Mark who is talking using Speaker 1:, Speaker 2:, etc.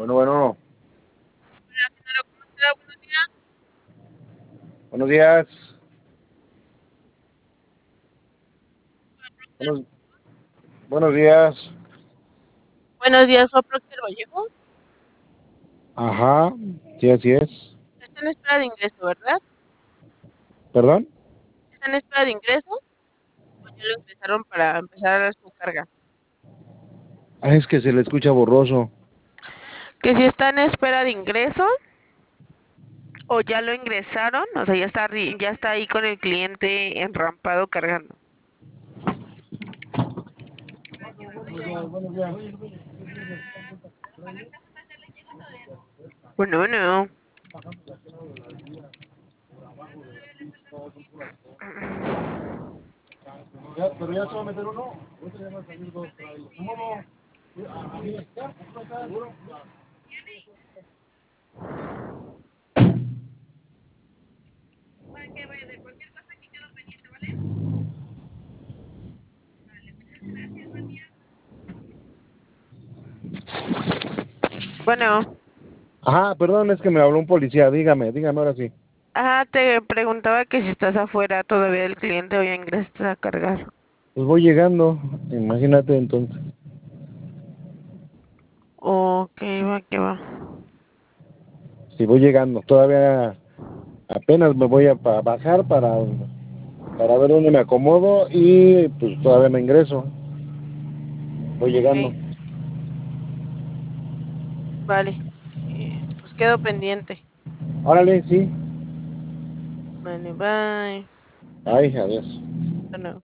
Speaker 1: Bueno, bueno,
Speaker 2: Hola, señora, ¿cómo está? Buenos días.
Speaker 1: buenos días. Buenos, buenos días.
Speaker 2: Buenos días, soy Procter Vallejo.
Speaker 1: Ajá, sí, así es.
Speaker 2: Está en espera de ingreso, ¿verdad?
Speaker 1: ¿Perdón?
Speaker 2: ¿Está en espera de ingreso o ya lo ingresaron para empezar su carga?
Speaker 1: Ah, es que se le escucha borroso.
Speaker 2: Que si está en espera de ingreso o ya lo ingresaron, o sea, ya está ahí con el cliente enrampado cargando. Bueno, bueno.
Speaker 1: Pero ya se va a meter uno. Ahorita ya van a salir dos trailers. ¿Cómo no? Ahí está, ¿seguro?
Speaker 2: Bueno,
Speaker 1: Ajá, perdón, es que me habló un policía. Dígame ahora sí.
Speaker 2: te preguntaba que si estás afuera todavía del cliente o ya ingresaste a cargar.
Speaker 1: Pues voy llegando, imagínate entonces.
Speaker 2: Ok, va, que va.
Speaker 1: Si voy llegando, todavía apenas me voy a bajar para ver dónde me acomodo y pues todavía no ingreso. Voy llegando.
Speaker 2: Ok, vale. Pues quedo pendiente.
Speaker 1: Órale, sí.
Speaker 2: Vale, bye.
Speaker 1: Ay, adiós.
Speaker 2: Bueno.